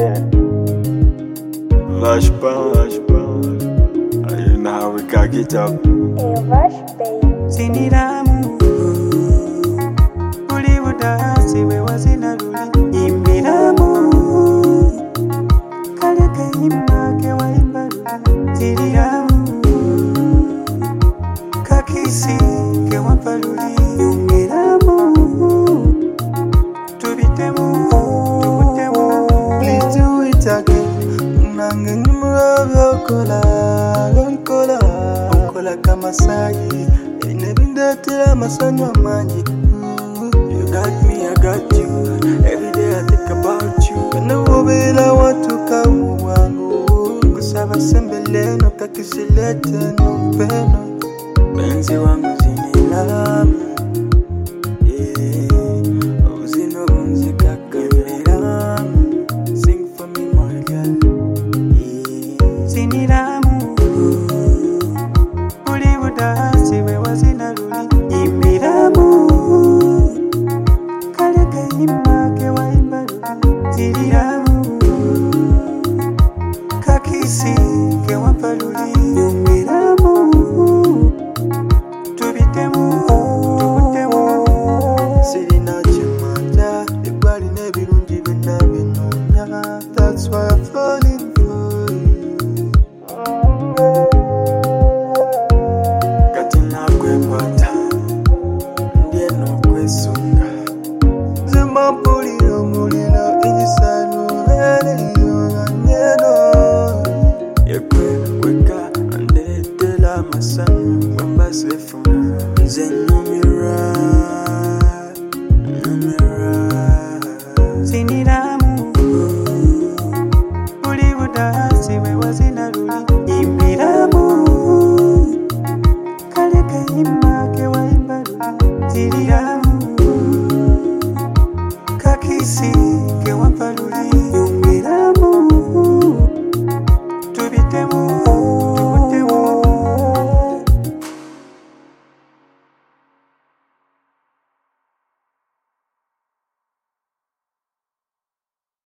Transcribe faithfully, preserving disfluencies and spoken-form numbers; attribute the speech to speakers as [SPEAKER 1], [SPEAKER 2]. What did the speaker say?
[SPEAKER 1] Vache pas, vache pas. You know how we cock it up.
[SPEAKER 2] Hey, Vache, babe.
[SPEAKER 3] Siniramu Uli budasi we wazina luli Imbiramu Kale kayimba ke waimba luli Siniramu Kakisi ke wampa luli Imbiramu Tubitemu, tubutemu
[SPEAKER 4] Please do it again. Nange nimurabya okola, onkola, onkola kama sayi. Nebindatira amasanyu amangi. You got me, I got you. Every day I think about you. Kanawobera watuka wangu. Kusaba sembele no kakisilete no peno. Benzi wangu zinilamu. Yeah, uzino bunzi kakameramu. Sing for me, my girl. Yeah.
[SPEAKER 3] Siniramu Uli budasi we wazina luli Imbiramu Kale kayimba ke waimba luli Siniramu Kakisi ke wampa luli Imbiramu Tubitemu, tubutemu
[SPEAKER 4] Sirina chimanja, ibali nebirungi bina binonya. That's why I'm falling for you.
[SPEAKER 1] Kati nakwepata, ndiye nokwesunga.
[SPEAKER 4] Zema puliro muliro inyisano eriyo nganyeno.
[SPEAKER 1] Yekwe kweka andetela masanyu wamba sefuna. Nze numira, numira.
[SPEAKER 3] Siniramu Uli budasi we wazina luli Imbiramu Kale kayimba ke waimba luli Siniramu Kakisi ke wampa luli